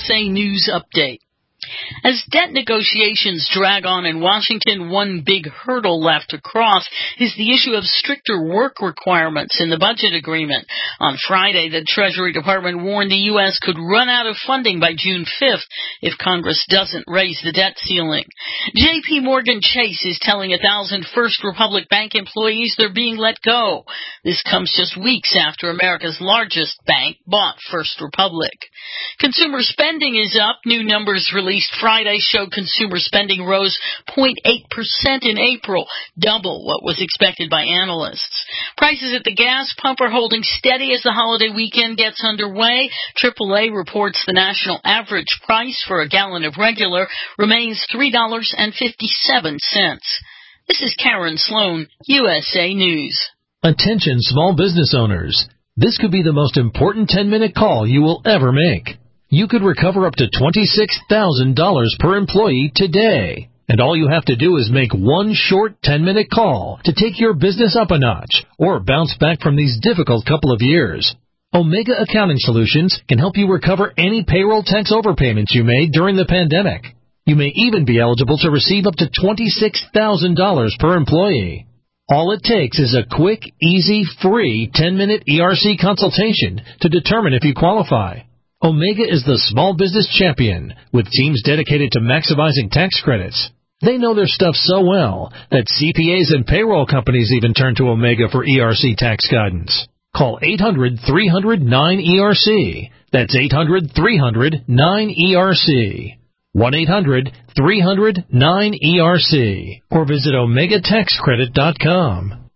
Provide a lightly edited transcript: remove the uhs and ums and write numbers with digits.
USA News Update. As debt negotiations drag on in Washington, one big hurdle left to cross is the issue of stricter work requirements in the budget agreement. On Friday, the Treasury Department warned the U.S. could run out of funding by June 5th if Congress doesn't raise the debt ceiling. J.P. Morgan Chase is telling 1,000 First Republic Bank employees they're being let go. This comes just weeks after America's largest bank bought First Republic. Consumer spending is up. New numbers released Friday showed consumer spending rose 0.8% in April, double what was expected by analysts. Prices at the gas pump are holding steady as the holiday weekend gets underway. AAA reports the national average price for a gallon of regular remains $3.57. This is Karen Sloan, USA News. Attention small business owners. This could be the most important 10-minute call you will ever make. You could recover up to $26,000 per employee today. And all you have to do is make one short 10-minute call to take your business up a notch or bounce back from these difficult couple of years. Omega Accounting Solutions can help you recover any payroll tax overpayments you made during the pandemic. You may even be eligible to receive up to $26,000 per employee. All it takes is a quick, easy, free 10-minute ERC consultation to determine if you qualify. Omega is the small business champion with teams dedicated to maximizing tax credits. They know their stuff so well that CPAs and payroll companies even turn to Omega for ERC tax guidance. Call 800-300-9ERC. That's 800-300-9ERC. 1-800-300-9ERC. Or visit OmegaTaxCredit.com.